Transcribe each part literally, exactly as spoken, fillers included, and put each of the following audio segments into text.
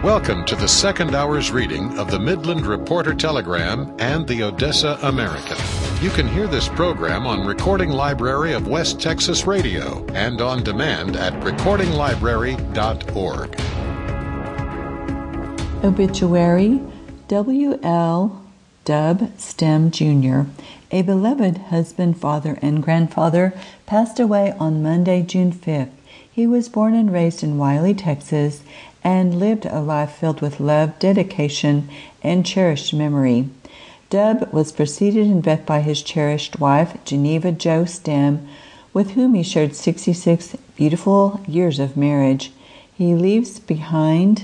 Welcome to the second hour's reading of the Midland Reporter Telegram and the Odessa American. You can hear this program on Recording Library of West Texas Radio and on demand at recording library dot org. Obituary: W L Dub Stem Junior, a beloved husband, father, and grandfather, passed away on Monday, June fifth. He was born and raised in Wiley, Texas, and lived a life filled with love, dedication, and cherished memory. Dub was preceded in death by his cherished wife, Geneva Jo Stem, with whom he shared sixty-six beautiful years of marriage. He leaves behind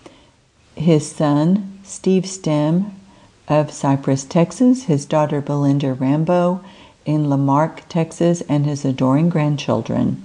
his son, Steve Stem, of Cypress, Texas, his daughter Belinda Rambo in Lamarck, Texas, and his adoring grandchildren.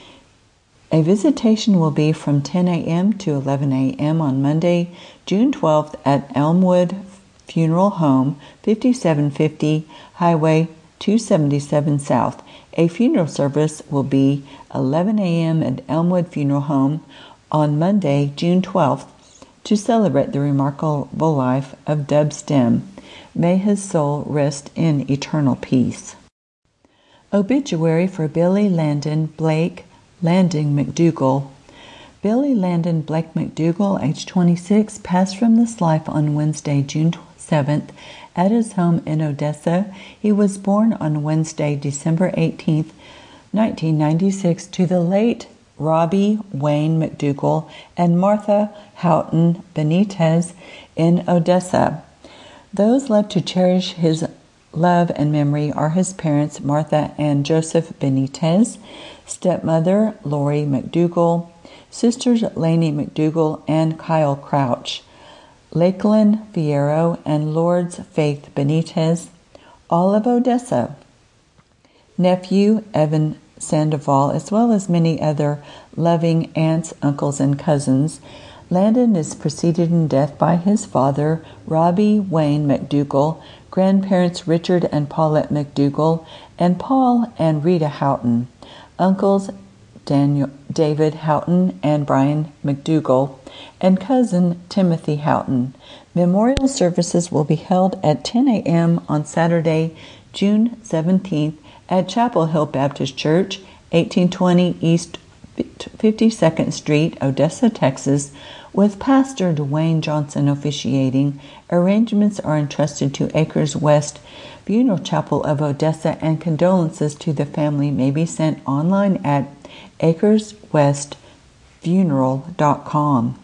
A visitation will be from ten a.m. to eleven a.m. on Monday, June twelfth at Elmwood Funeral Home, fifty-seven fifty Highway two seventy-seven South. A funeral service will be eleven a.m. at Elmwood Funeral Home on Monday, June twelfth, to celebrate the remarkable life of Dub Stem. May his soul rest in eternal peace. Obituary for Billy Landon Blake Landing McDougal. Billy Landon Blake McDougal, age twenty-six, passed from this life on Wednesday, June seventh, at his home in Odessa. He was born on Wednesday, December eighteenth, nineteen ninety-six, to the late Robbie Wayne McDougal and Martha Houghton Benitez in Odessa. Those left to cherish his love and memory are his parents, Martha and Joseph Benitez, stepmother Lori McDougal, sisters Lainey McDougal and Kyle Crouch, Lakeland Fierro and Lourdes Faith Benitez, all of Odessa, nephew Evan Sandoval, as well as many other loving aunts, uncles, and cousins. Landon is preceded in death by his father, Robbie Wayne McDougal, grandparents Richard and Paulette McDougal, and Paul and Rita Houghton, uncles Daniel, David Houghton and Brian McDougal, and cousin Timothy Houghton. Memorial services will be held at ten a.m. on Saturday, June seventeenth, at Chapel Hill Baptist Church, eighteen twenty East fifty-second Street, Odessa, Texas, with Pastor Dwayne Johnson officiating. Arrangements are entrusted to Acres West Funeral Chapel of Odessa, and condolences to the family may be sent online at acres west funeral dot com.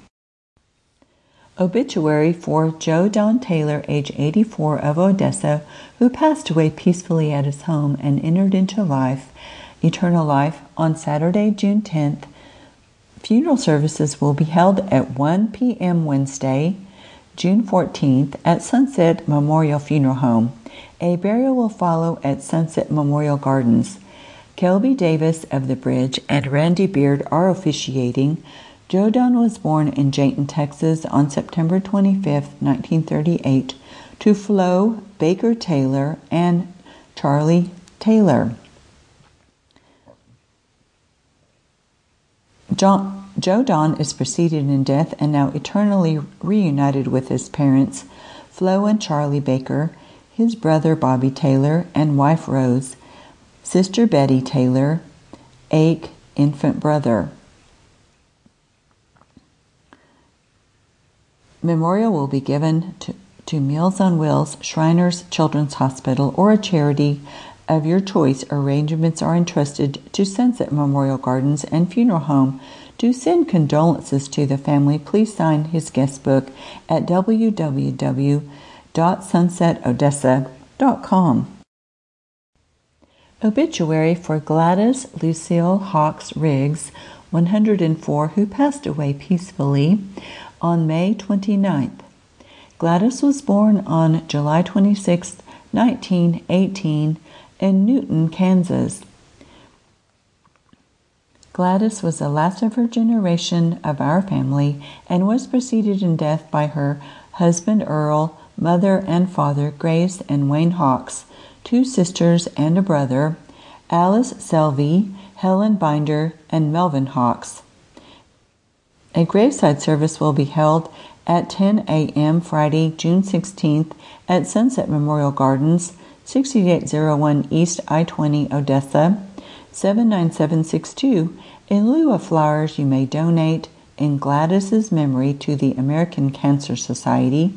Obituary for Joe Don Taylor, age eighty-four, of Odessa, who passed away peacefully at his home and entered into life, eternal life, on Saturday, June tenth. Funeral services will be held at one p.m. Wednesday, June fourteenth, at Sunset Memorial Funeral Home. A burial will follow at Sunset Memorial Gardens. Kelby Davis of the Bridge and Randy Beard are officiating. Joe Don was born in Jayton, Texas on September twenty-fifth, nineteen thirty-eight, to Flo Baker Taylor and Charlie Taylor. John, Joe Don is preceded in death and now eternally reunited with his parents, Flo and Charlie Baker, his brother Bobby Taylor and wife Rose, sister Betty Taylor, Ake, infant brother. Memorial will be given to, to Meals on Wheels, Shriners Children's Hospital, or a charity of your choice. Arrangements are entrusted to Sunset Memorial Gardens and Funeral Home. To send condolences to the family, please sign his guest book at w w w dot sunset odessa dot com. Obituary for Gladys Lucille Hawks Riggs, one hundred four, who passed away peacefully on May twenty-ninth. Gladys was born on July twenty-sixth, nineteen eighteen, in Newton, Kansas. Gladys was the last of her generation of our family and was preceded in death by her husband Earl, mother and father Grace and Wayne Hawks, two sisters and a brother, Alice Selvey, Helen Binder, and Melvin Hawks. A graveside service will be held at ten a.m. Friday, June sixteenth at Sunset Memorial Gardens, sixty-eight oh one East I twenty, Odessa, seven nine seven six two. In lieu of flowers, you may donate in Gladys's memory to the American Cancer Society.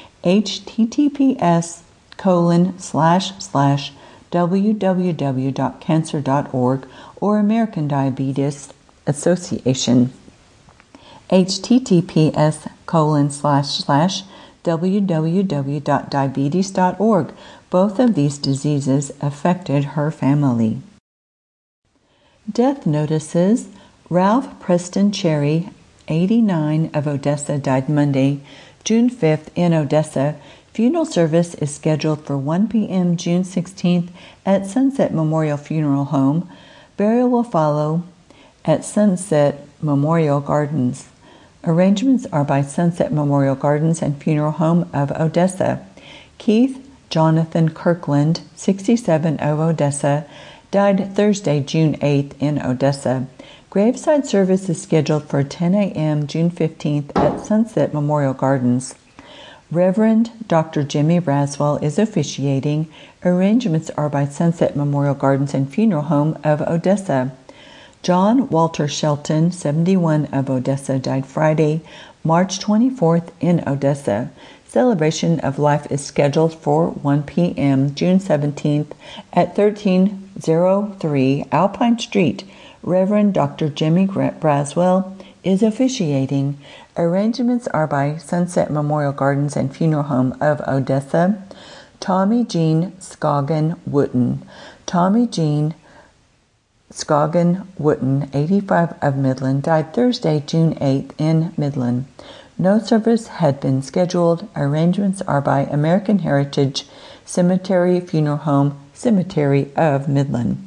https colon slash slash www dot cancer dot org or American Diabetes Association. https colon slash slash www dot diabetes dot org. Both of these diseases affected her family. Death notices. Ralph Preston Cherry, eighty-nine, of Odessa, died Monday, June fifth in Odessa. Funeral service is scheduled for one p.m. June sixteenth at Sunset Memorial Funeral Home. Burial will follow at Sunset Memorial Gardens. Arrangements are by Sunset Memorial Gardens and Funeral Home of Odessa. Keith Jonathan Kirkland, sixty-seven, of Odessa, died Thursday, June eighth in Odessa. Graveside service is scheduled for ten a.m. June fifteenth at Sunset Memorial Gardens. Reverend Doctor Jimmy Braswell is officiating. Arrangements are by Sunset Memorial Gardens and Funeral Home of Odessa. John Walter Shelton, seventy-one, of Odessa, died Friday, March twenty-fourth in Odessa. Celebration of life is scheduled for one p.m. June seventeenth at thirteen oh three Alpine Street. Reverend Doctor Jimmy Braswell is officiating. Arrangements are by Sunset Memorial Gardens and Funeral Home of Odessa. Tommy Jean Scoggin Wooten. Tommy Jean Scoggin Wooten, eighty-five, of Midland, died Thursday, June eighth in Midland. No service had been scheduled. Arrangements are by American Heritage Cemetery Funeral Home, Cemetery of Midland.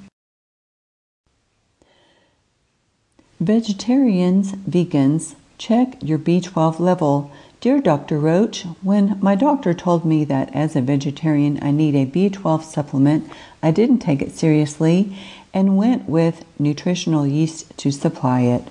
Vegetarians, vegans, check your B twelve level. Dear Doctor Roach, when my doctor told me that as a vegetarian I need a B twelve supplement, I didn't take it seriously and went with nutritional yeast to supply it.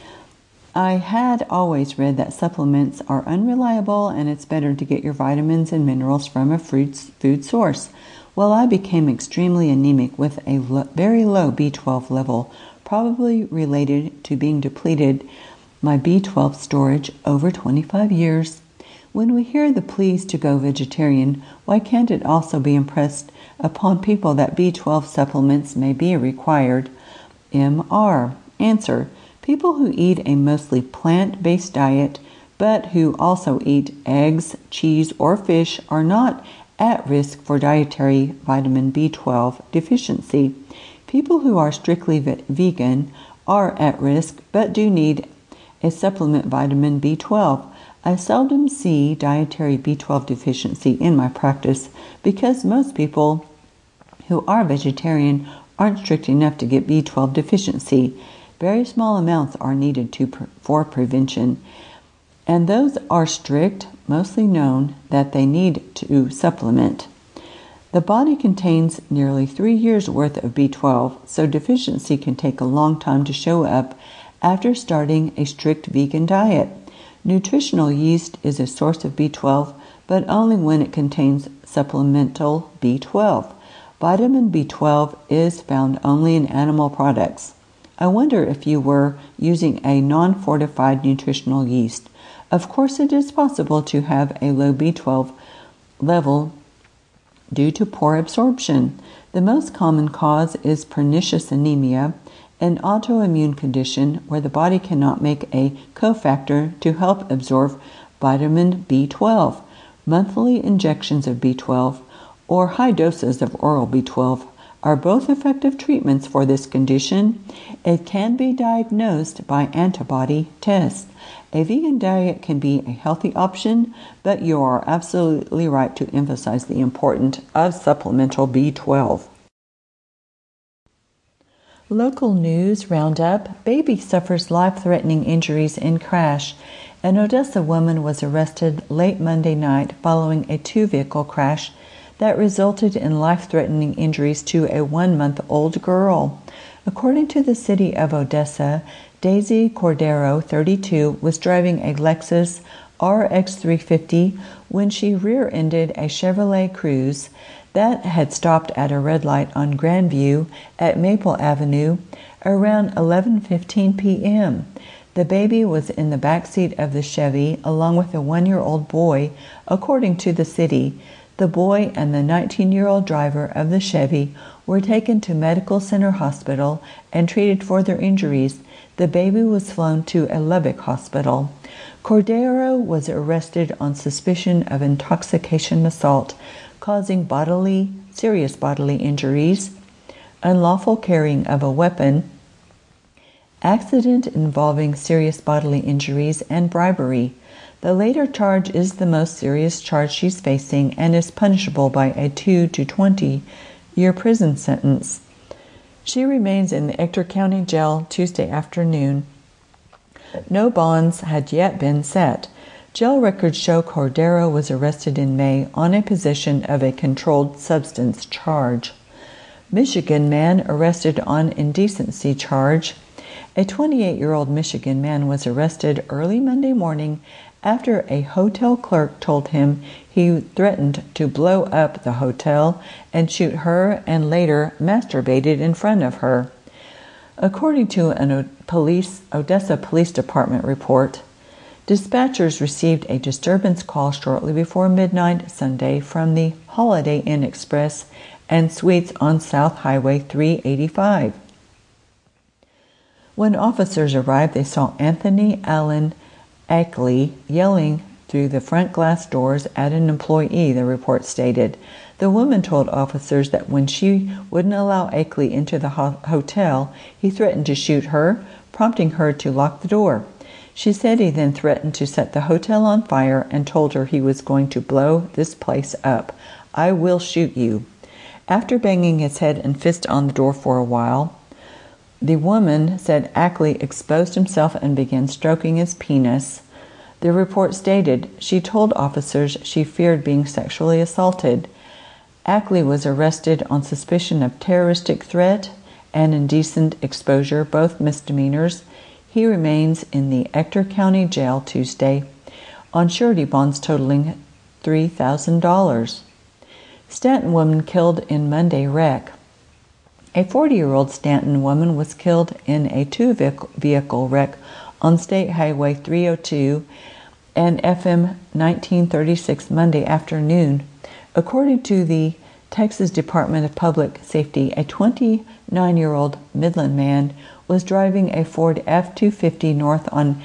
I had always read that supplements are unreliable and it's better to get your vitamins and minerals from a fruit, food source. Well, I became extremely anemic with a lo- very low B twelve level, probably related to being depleted my B twelve storage over twenty-five years. When we hear the pleas to go vegetarian, why can't it also be impressed upon people that B twelve supplements may be required? M R. Answer. People who eat a mostly plant-based diet, but who also eat eggs, cheese, or fish are not at risk for dietary vitamin B twelve deficiency. People who are strictly vegan are at risk, but do need a supplement vitamin B twelve. I seldom see dietary B twelve deficiency in my practice because most people who are vegetarian aren't strict enough to get B twelve deficiency. Very small amounts are needed to for prevention, and those are strict, mostly known that they need to supplement. The body contains nearly three years' worth of B twelve, so deficiency can take a long time to show up after starting a strict vegan diet. Nutritional yeast is a source of B twelve, but only when it contains supplemental B twelve. Vitamin B twelve is found only in animal products. I wonder if you were using a non-fortified nutritional yeast. Of course, it is possible to have a low B twelve level due to poor absorption. The most common cause is pernicious anemia, an autoimmune condition where the body cannot make a cofactor to help absorb vitamin B twelve. Monthly injections of B twelve or high doses of oral B twelve are both effective treatments for this condition. It can be diagnosed by antibody tests. A vegan diet can be a healthy option, but you are absolutely right to emphasize the importance of supplemental B twelve. Local news roundup. Baby suffers life-threatening injuries in crash. An Odessa woman was arrested late Monday night following a two-vehicle crash that resulted in life-threatening injuries to a one-month-old girl. According to the city of Odessa, Daisy Cordero, thirty-two, was driving a Lexus R X three fifty when she rear-ended a Chevrolet Cruze that had stopped at a red light on Grandview at Maple Avenue around eleven fifteen p.m. The baby was in the back seat of the Chevy along with a one-year-old boy, according to the city. The boy and the nineteen-year-old driver of the Chevy were taken to Medical Center Hospital and treated for their injuries. The baby was flown to a Lubbock hospital. Cordero was arrested on suspicion of intoxication assault, causing bodily, serious bodily injuries, unlawful carrying of a weapon, accident involving serious bodily injuries, and bribery. The later charge is the most serious charge she's facing and is punishable by a two to twenty-year prison sentence. She remains in the Ector County Jail Tuesday afternoon. No bonds had yet been set. Jail records show Cordero was arrested in May on a possession of a controlled substance charge. Michigan man arrested on indecency charge. A twenty-eight-year-old Michigan man was arrested early Monday morning after a hotel clerk told him he threatened to blow up the hotel and shoot her and later masturbated in front of her. According to an police, Odessa Police Department report, dispatchers received a disturbance call shortly before midnight Sunday from the Holiday Inn Express and Suites on South Highway three eighty-five. When officers arrived, they saw Anthony Allen Ackley yelling through the front glass doors at an employee, the report stated. The woman told officers that when she wouldn't allow Ackley into the ho- hotel, he threatened to shoot her, prompting her to lock the door. She said he then threatened to set the hotel on fire and told her he was going to blow this place up. I will shoot you. After banging his head and fist on the door for a while, the woman said Ackley exposed himself and began stroking his penis. The report stated she told officers she feared being sexually assaulted. Ackley was arrested on suspicion of terroristic threat and indecent exposure, both misdemeanors. He remains in the Ector County Jail Tuesday on surety bonds totaling three thousand dollars. Stanton woman killed in Monday wreck. A forty-year-old Stanton woman was killed in a two-vehicle wreck on State Highway three oh two and F M nineteen thirty-six Monday afternoon. According to the Texas Department of Public Safety, a twenty-nine-year-old Midland man was driving a Ford F two fifty north on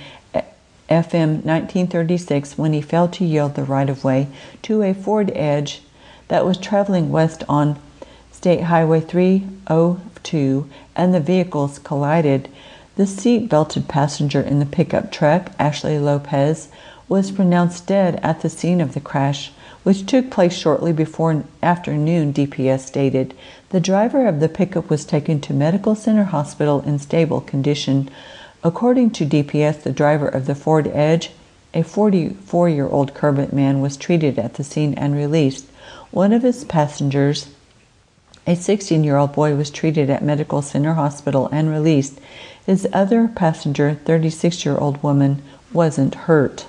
F M nineteen thirty-six when he failed to yield the right-of-way to a Ford Edge that was traveling west on State Highway three oh two, and the vehicles collided. The seat-belted passenger in the pickup truck, Ashley Lopez, was pronounced dead at the scene of the crash, which took place shortly before afternoon, D P S stated. The driver of the pickup was taken to Medical Center Hospital in stable condition. According to D P S, the driver of the Ford Edge, a forty-four-year-old Kermit man, was treated at the scene and released. One of his passengers, a sixteen-year-old boy, was treated at Medical Center Hospital and released. His other passenger, thirty-six-year-old woman, wasn't hurt.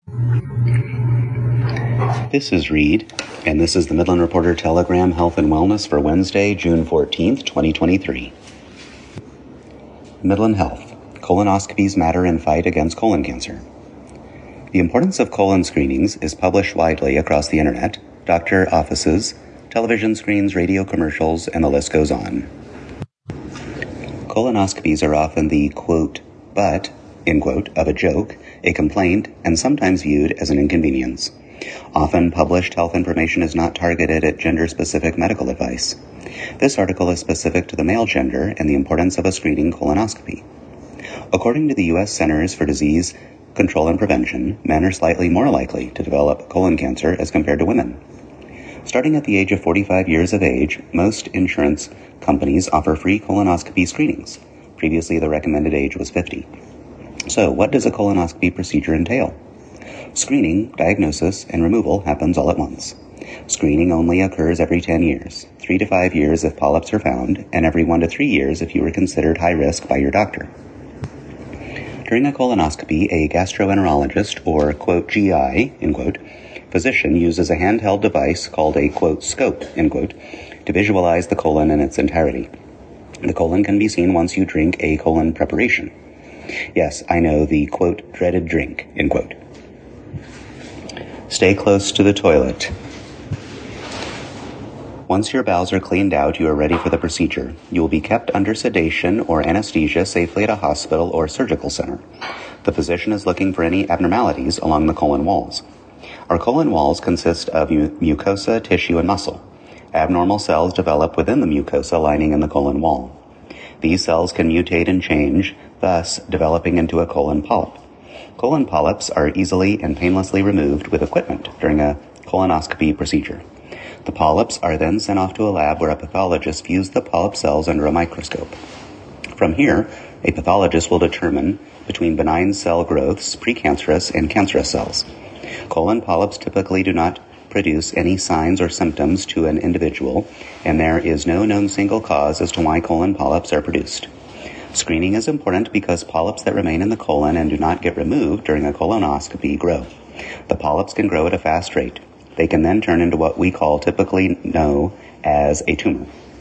This is Reed, and this is the Midland Reporter Telegram Health and Wellness for Wednesday, June fourteenth, twenty twenty-three. Midland Health. Colonoscopies matter in fight against colon cancer. The importance of colon screenings is published widely across the internet, doctor offices, television screens, radio commercials, and the list goes on. Colonoscopies are often the, quote, butt, end quote, of a joke, a complaint, and sometimes viewed as an inconvenience. Often published health information is not targeted at gender-specific medical advice. This article is specific to the male gender and the importance of a screening colonoscopy. According to the U S Centers for Disease Control and Prevention, men are slightly more likely to develop colon cancer as compared to women. Starting at the age of forty-five years of age, most insurance companies offer free colonoscopy screenings. Previously, the recommended age was fifty. So, what does a colonoscopy procedure entail? Screening, diagnosis, and removal happens all at once. Screening only occurs every ten years, three to five years if polyps are found, and every one to three years if you were considered high risk by your doctor. During a colonoscopy, a gastroenterologist, or, quote, G I, end quote, physician uses a handheld device called a, quote, scope, end quote, to visualize the colon in its entirety. The colon can be seen once you drink a colon preparation. Yes, I know, the, quote, dreaded drink, end quote. Stay close to the toilet. Once your bowels are cleaned out, you are ready for the procedure. You will be kept under sedation or anesthesia safely at a hospital or surgical center. The physician is looking for any abnormalities along the colon walls. Our colon walls consist of mu- mucosa, tissue, and muscle. Abnormal cells develop within the mucosa lining in the colon wall. These cells can mutate and change, thus developing into a colon polyp. Colon polyps are easily and painlessly removed with equipment during a colonoscopy procedure. The polyps are then sent off to a lab where a pathologist views the polyp cells under a microscope. From here, a pathologist will determine between benign cell growths, precancerous, and cancerous cells. Colon polyps typically do not produce any signs or symptoms to an individual, and there is no known single cause as to why colon polyps are produced. Screening is important because polyps that remain in the colon and do not get removed during a colonoscopy grow. The polyps can grow at a fast rate. They can then turn into what we call typically know as a tumor.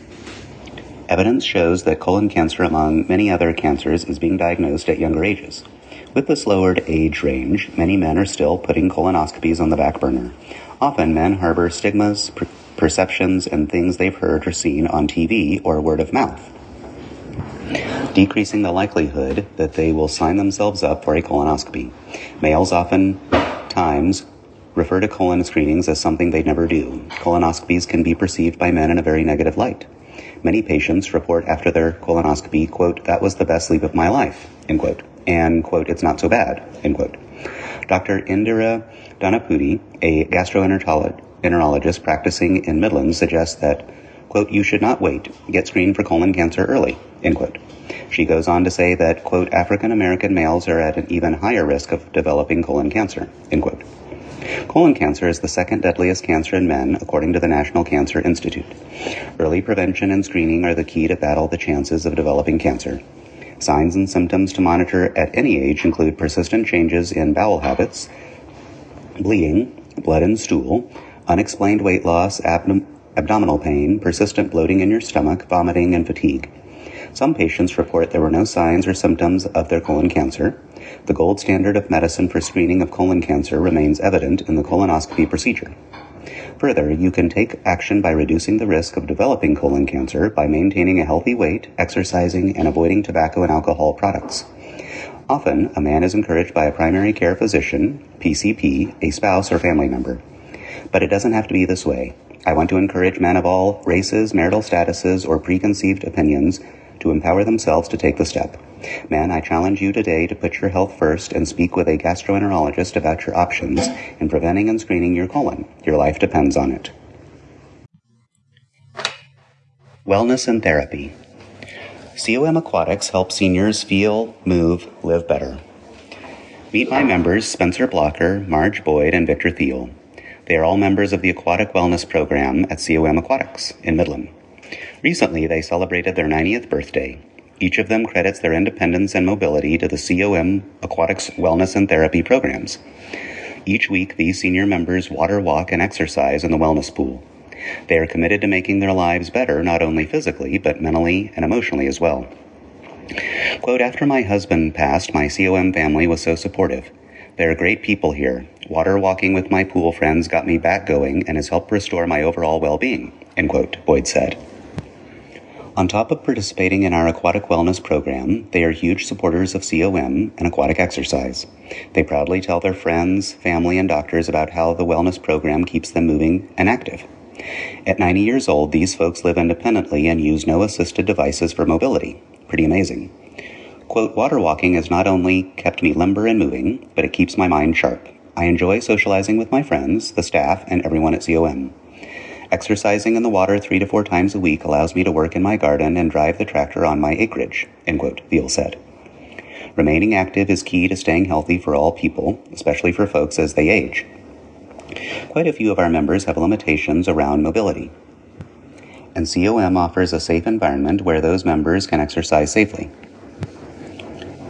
Evidence shows that colon cancer, among many other cancers, is being diagnosed at younger ages. With this lowered age range, many men are still putting colonoscopies on the back burner. Often men harbor stigmas, per- perceptions, and things they've heard or seen on T V or word of mouth, decreasing the likelihood that they will sign themselves up for a colonoscopy. Males often times refer to colon screenings as something they never do. Colonoscopies can be perceived by men in a very negative light. Many patients report after their colonoscopy, quote, that was the best sleep of my life, end quote, and, quote, it's not so bad, end quote. Doctor Indira Dhanapudi, a gastroenterologist practicing in Midland, suggests that, quote, you should not wait, get screened for colon cancer early, end quote. She goes on to say that, quote, African American males are at an even higher risk of developing colon cancer, end quote. Colon cancer is the second deadliest cancer in men, according to the National Cancer Institute. Early prevention and screening are the key to battle the chances of developing cancer. Signs and symptoms to monitor at any age include persistent changes in bowel habits, bleeding, blood and stool, unexplained weight loss, abdom- abdominal pain, persistent bloating in your stomach, vomiting, and fatigue. Some patients report there were no signs or symptoms of their colon cancer. The gold standard of medicine for screening of colon cancer remains evident in the colonoscopy procedure. Further, you can take action by reducing the risk of developing colon cancer by maintaining a healthy weight, exercising, and avoiding tobacco and alcohol products. Often, a man is encouraged by a primary care physician, P C P, a spouse, or family member. But it doesn't have to be this way. I want to encourage men of all races, marital statuses, or preconceived opinions to empower themselves to take the step. Men, I challenge you today to put your health first and speak with a gastroenterologist about your options in preventing and screening your colon. Your life depends on it. Wellness and therapy. C O M Aquatics helps seniors feel, move, live better. Meet my members, Spencer Blocker, Marge Boyd, and Victor Thiel. They are all members of the Aquatic Wellness Program at C O M Aquatics in Midland. Recently, they celebrated their ninetieth birthday. Each of them credits their independence and mobility to the C O M Aquatics Wellness and Therapy programs. Each week, these senior members water, walk, and exercise in the wellness pool. They are committed to making their lives better, not only physically, but mentally and emotionally as well. Quote, after my husband passed, my C O M family was so supportive. There are great people here. Water walking with my pool friends got me back going and has helped restore my overall well-being, end quote, Boyd said. On top of participating in our aquatic wellness program, they are huge supporters of C O M and aquatic exercise. They proudly tell their friends, family, and doctors about how the wellness program keeps them moving and active. At ninety years old, these folks live independently and use no assisted devices for mobility. Pretty amazing. Quote, water walking has not only kept me limber and moving, but it keeps my mind sharp. I enjoy socializing with my friends, the staff, and everyone at C O M. Exercising in the water three to four times a week allows me to work in my garden and drive the tractor on my acreage, end quote, Thiel said. Remaining active is key to staying healthy for all people, especially for folks as they age. Quite a few of our members have limitations around mobility, and C O M offers a safe environment where those members can exercise safely.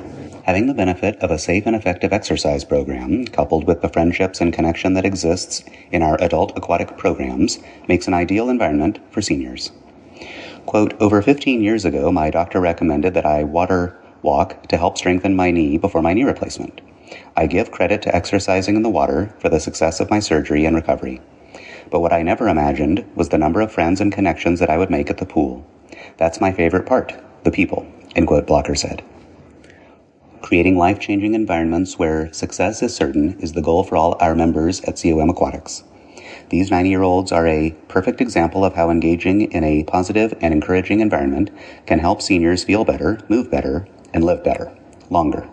Having the benefit of a safe and effective exercise program, coupled with the friendships and connection that exists in our adult aquatic programs, makes an ideal environment for seniors. Quote, over fifteen years ago, my doctor recommended that I water walk to help strengthen my knee before my knee replacement. I give credit to exercising in the water for the success of my surgery and recovery. But what I never imagined was the number of friends and connections that I would make at the pool. That's my favorite part, the people, end quote, Blocker said. Creating life-changing environments where success is certain is the goal for all our members at C O M Aquatics. These ninety-year-olds are a perfect example of how engaging in a positive and encouraging environment can help seniors feel better, move better, and live better, longer.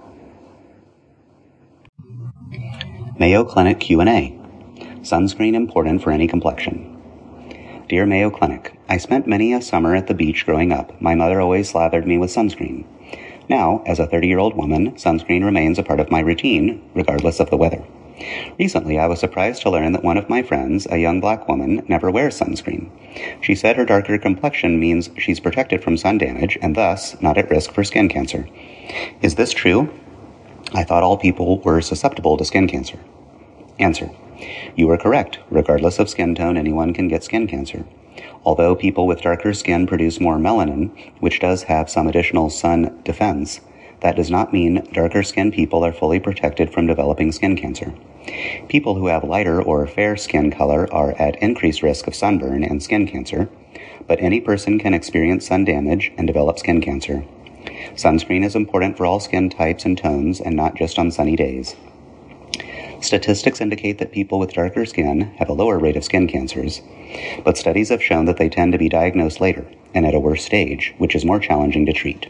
Mayo Clinic Q and A. Sunscreen important for any complexion. Dear Mayo Clinic, I spent many a summer at the beach growing up. My mother always slathered me with sunscreen. Now, as a thirty-year-old woman, sunscreen remains a part of my routine, regardless of the weather. Recently, I was surprised to learn that one of my friends, a young black woman, never wears sunscreen. She said her darker complexion means she's protected from sun damage and thus not at risk for skin cancer. Is this true? I thought all people were susceptible to skin cancer. Answer. You are correct. Regardless of skin tone, anyone can get skin cancer. Although people with darker skin produce more melanin, which does have some additional sun defense, that does not mean darker skinned people are fully protected from developing skin cancer. People who have lighter or fair skin color are at increased risk of sunburn and skin cancer, but any person can experience sun damage and develop skin cancer. Sunscreen is important for all skin types and tones and not just on sunny days. Statistics indicate that people with darker skin have a lower rate of skin cancers, but studies have shown that they tend to be diagnosed later and at a worse stage, which is more challenging to treat.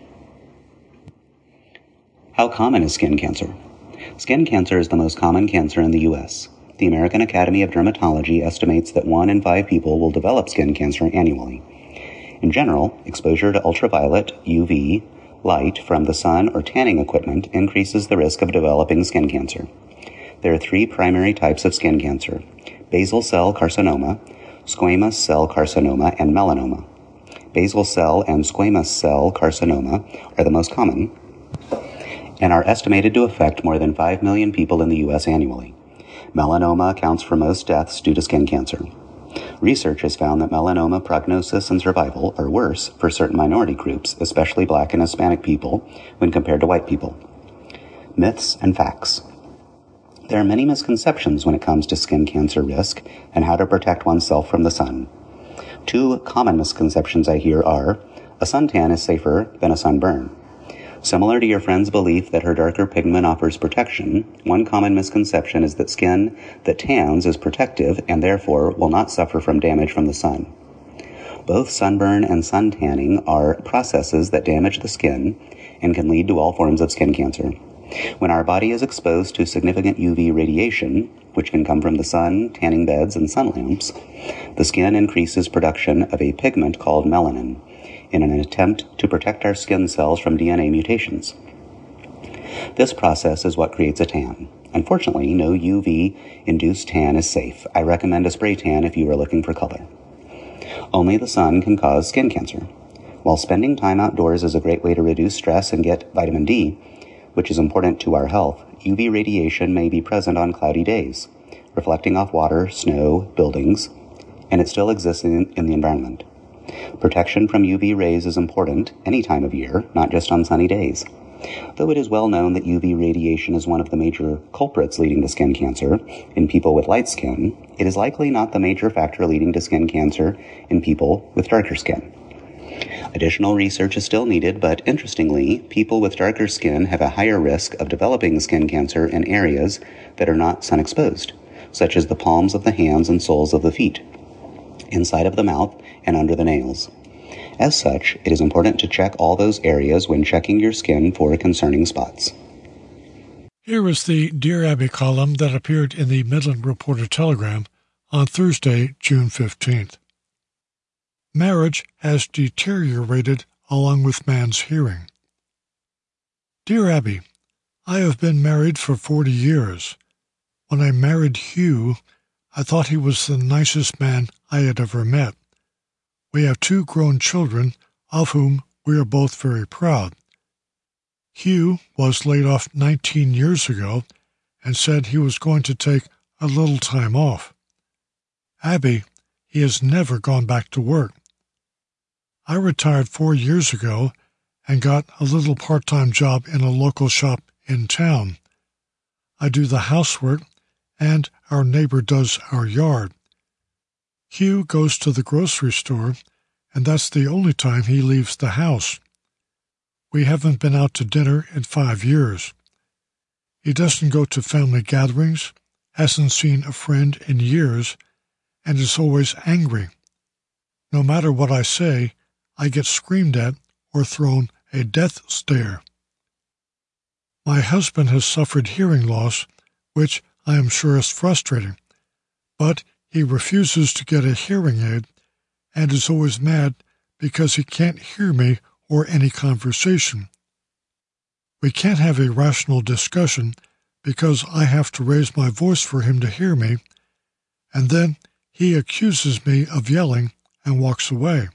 How common is skin cancer? Skin cancer is the most common cancer in the U S. The American Academy of Dermatology estimates that one in five people will develop skin cancer annually. In general, exposure to ultraviolet, U V, light from the sun or tanning equipment increases the risk of developing skin cancer. There are three primary types of skin cancer: basal cell carcinoma, squamous cell carcinoma, and melanoma. Basal cell and squamous cell carcinoma are the most common and are estimated to affect more than five million people in the U S annually. Melanoma accounts for most deaths due to skin cancer. Research has found that melanoma prognosis and survival are worse for certain minority groups, especially Black and Hispanic people, when compared to white people. Myths and facts. There are many misconceptions when it comes to skin cancer risk and how to protect oneself from the sun. Two common misconceptions I hear are, a suntan is safer than a sunburn. Similar to your friend's belief that her darker pigment offers protection, one common misconception is that skin that tans is protective and therefore will not suffer from damage from the sun. Both sunburn and suntanning are processes that damage the skin and can lead to all forms of skin cancer. When our body is exposed to significant U V radiation, which can come from the sun, tanning beds, and sun lamps, the skin increases production of a pigment called melanin in an attempt to protect our skin cells from D N A mutations. This process is what creates a tan. Unfortunately, no U V-induced tan is safe. I recommend a spray tan if you are looking for color. Only the sun can cause skin cancer. While spending time outdoors is a great way to reduce stress and get vitamin D, which is important to our health, U V radiation may be present on cloudy days, reflecting off water, snow, buildings, and it still exists in, in the environment. Protection from U V rays is important any time of year, not just on sunny days. Though it is well known that U V radiation is one of the major culprits leading to skin cancer in people with light skin, it is likely not the major factor leading to skin cancer in people with darker skin. Additional research is still needed, but interestingly, people with darker skin have a higher risk of developing skin cancer in areas that are not sun-exposed, such as the palms of the hands and soles of the feet, inside of the mouth, and under the nails. As such, it is important to check all those areas when checking your skin for concerning spots. Here is the Dear Abby column that appeared in the Midland Reporter Telegram on Thursday, June fifteenth. Marriage has deteriorated along with man's hearing. Dear Abby, I have been married for forty years. When I married Hugh, I thought he was the nicest man I had ever met. We have two grown children, of whom we are both very proud. Hugh was laid off nineteen years ago and said he was going to take a little time off. Abby, he has never gone back to work. I retired four years ago and got a little part-time job in a local shop in town. I do the housework, and our neighbor does our yard. Hugh goes to the grocery store, and that's the only time he leaves the house. We haven't been out to dinner in five years. He doesn't go to family gatherings, hasn't seen a friend in years, and is always angry. No matter what I say, I get screamed at or thrown a death stare. My husband has suffered hearing loss, which I am sure is frustrating, but he refuses to get a hearing aid and is always mad because he can't hear me or any conversation. We can't have a rational discussion because I have to raise my voice for him to hear me, and then he accuses me of yelling and walks away.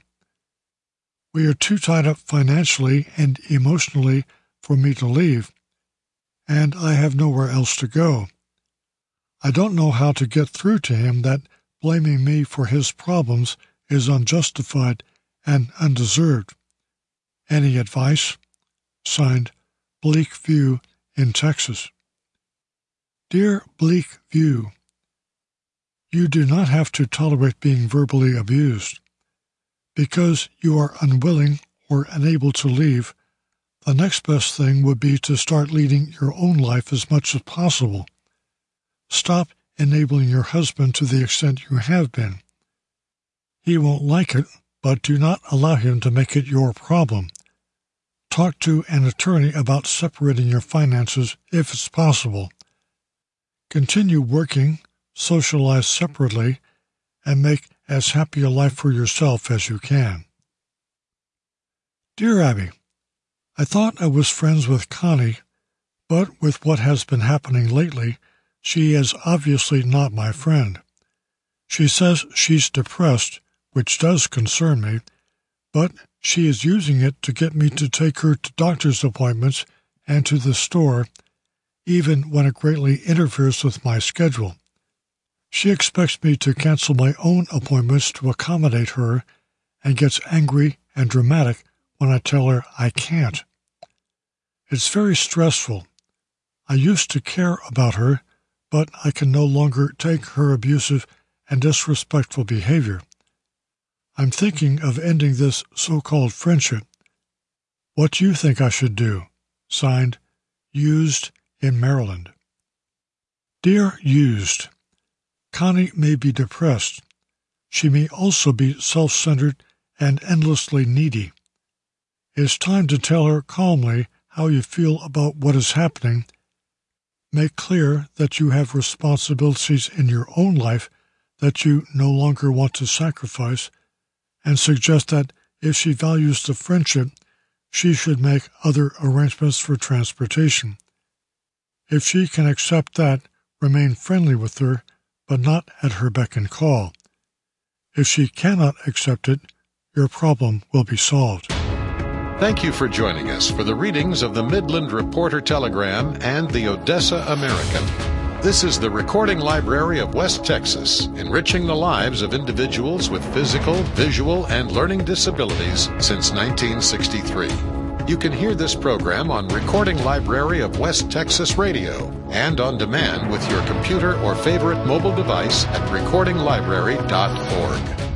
We are too tied up financially and emotionally for me to leave, and I have nowhere else to go. I don't know how to get through to him that blaming me for his problems is unjustified and undeserved. Any advice? Signed, Bleak View in Texas. Dear Bleak View, you do not have to tolerate being verbally abused. Because you are unwilling or unable to leave, the next best thing would be to start leading your own life as much as possible. Stop enabling your husband to the extent you have been. He won't like it, but do not allow him to make it your problem. Talk to an attorney about separating your finances if it's possible. Continue working, socialize separately, and make as happy a life for yourself as you can. Dear Abby, I thought I was friends with Connie, but with what has been happening lately, she is obviously not my friend. She says she's depressed, which does concern me, but she is using it to get me to take her to doctor's appointments and to the store, even when it greatly interferes with my schedule. She expects me to cancel my own appointments to accommodate her and gets angry and dramatic when I tell her I can't. It's very stressful. I used to care about her, but I can no longer take her abusive and disrespectful behavior. I'm thinking of ending this so-called friendship. What do you think I should do? Signed, Used in Maryland. Dear Used, Connie may be depressed. She may also be self-centered and endlessly needy. It's time to tell her calmly how you feel about what is happening. Make clear that you have responsibilities in your own life that you no longer want to sacrifice, and suggest that if she values the friendship, she should make other arrangements for transportation. If she can accept that, remain friendly with her, but not at her beck and call. If she cannot accept it, your problem will be solved. Thank you for joining us for the readings of the Midland Reporter Telegram and the Odessa American. This is the Recording Library of West Texas, enriching the lives of individuals with physical, visual, and learning disabilities since nineteen sixty-three. You can hear this program on Recording Library of West Texas Radio and on demand with your computer or favorite mobile device at recording library dot org.